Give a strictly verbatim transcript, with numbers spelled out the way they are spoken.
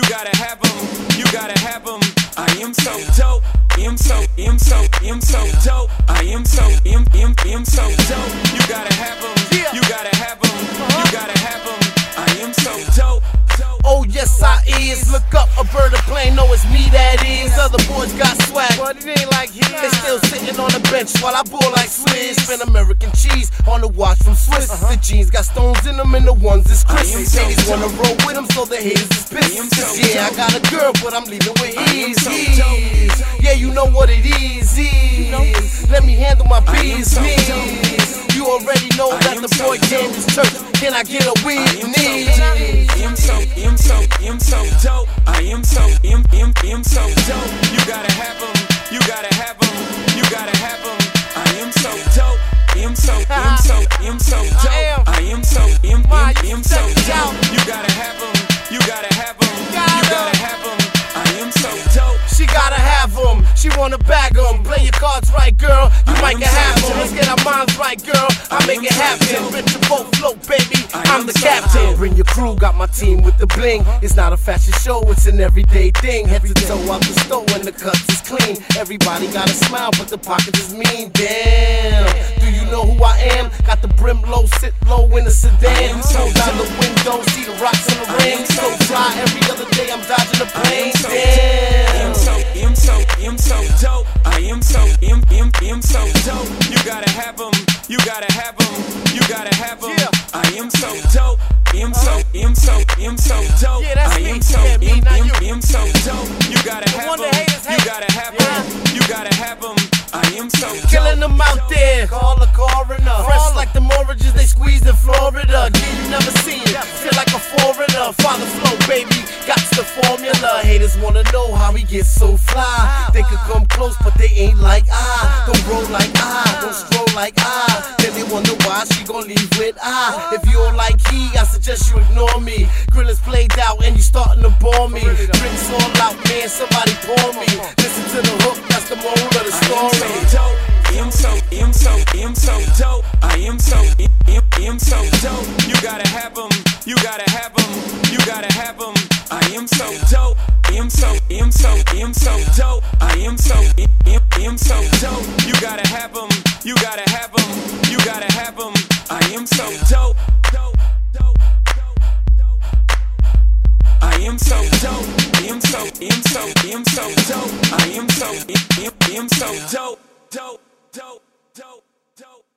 You gotta have them, you gotta have them. I am so dope, am so, am so, am so dope. I am so, am, am, am so dope. You gotta have them, you gotta have them, you gotta have them. I am so dope. Oh yes I is. Look up a bird of plane, know it's me that is. Other boys got swag, but it ain't like his. They still sitting on the bench while I ball like Swizz. Spin American cheese on the watch from Swiss. The jeans got stones in them and the ones is crisp. Ladies wanna roll with them so the haters is pissed. Yeah, I got a girl but I'm leaving with ease. Yeah, you know what it is. Let me handle my business. You already know that the boy came to church. Can I get a witness? I'm so, I'm so, I'm so dope. I am so, am, am, am so dope. You gotta have them, you gotta have them, you gotta have them. I am so dope. I'm so, I'm so, I'm so dope. I am so, am, am, am so dope. You gotta have them, you gotta have them, you gotta have them. I am so dope. She gotta have them, she wanna bag them. Play your cards right, girl, you might get half them. Let's get our minds right, girl, I make it happen. Rich and boat float, baby, I'm the captain. Bring your crew, got my team with the bling. It's not a fashion show, it's an everyday thing. Head to toe out the store when the cuts is clean. Everybody got a smile, but the pockets is mean. Damn, do you know who I am? Got the brim low, sit low in the sedan. Roll down the window, see the rocks on the ring. So fly, every other day I'm dodging the plane. Damn, I'm so, I'm so, I'm so dope. I am so, am, am, am so dope. You gotta have them, you gotta have them, you gotta have them. I am so dope. I'm so, I'm so, I'm so dope. I am so, am, am, am so dope. You gotta have them, you gotta have them, you gotta have them. I am so dope. Killing them out there, call a coroner. Fresh like the oranges they squeeze in Florida. Yeah, you never seen it, feel like a foreigner. Father flow, baby, got the formula. Haters wanna know how he gets so fly. They could come close, but they ain't like I. Don't roll like I, don't stroll like I. Then they wonder why she gon' leave with I. If you don't like he, I suggest you ignore me. Grill is played out and you starting to bore me. Drinks all out, man, somebody pour me. Listen to the hook, that's the moral of the story. I'm so, I'm so, I'm so dope. I am so, am, am so dope. You gotta have them, you gotta have them, you gotta have them. I am so dope. I'm so, I'm so, I'm so dope. I am so, am, am so dope. You gotta have them, you gotta have them, you gotta have them. I am so dope. I am so dope. I'm so, I'm so, I'm so dope. I am so, am, am so dope. Dope, dope, dope, dope.